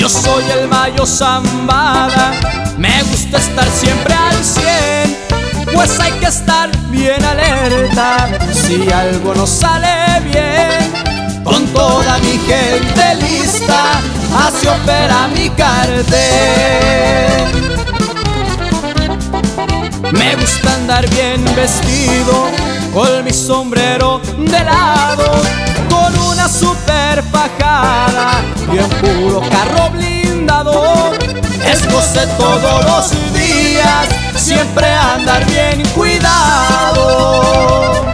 Yo soy el Mayo Zambada, me gusta estar siempre al 100, pues hay que estar bien alerta si algo no sale bien. Con toda mi gente lista, así opera mi cartel. Me gusta andar bien vestido, con mi sombrero de lado, con una super fajada y en puro carro blindado. Escoce todos los días, siempre andar bien cuidado.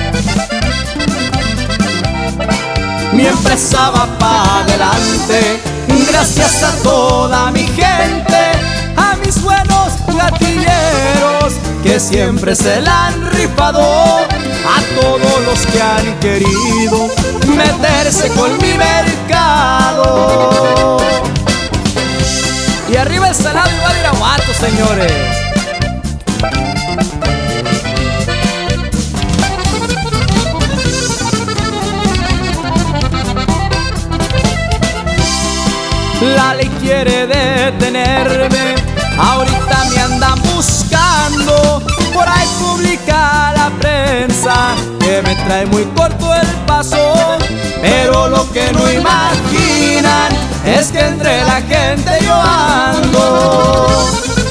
Mi empresa va para adelante, gracias a toda mi gente, a mis buenos gatilleros que siempre se la han rifado, a todos los que han querido meterse con mi mercado. Y arriba el Salado y Badiraguato, señores. La ley quiere detenerme, ahorita me andan buscando. Por ahí publica la prensa que me trae muy corto el paso, pero lo que no imaginan es que entre la gente yo ando.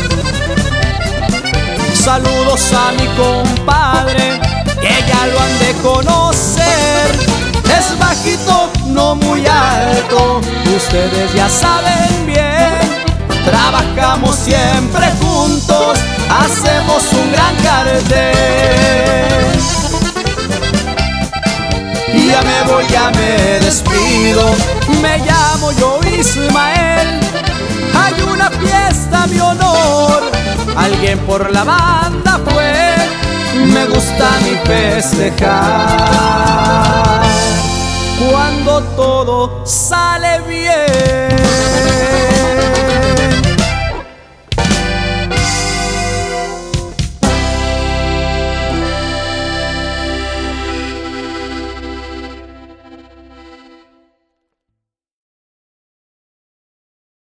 Saludos a mi compadre, que ya lo han de conocer. Es bajito, no muy alto, ustedes ya saben bien. Trabajamos siempre juntos, hacemos un gran cartel. Y ya me voy, ya me despido, me llamo yo Ismael. Hay una fiesta a mi honor, alguien por la banda fue. Me gusta mi festejar cuando todo sale bien.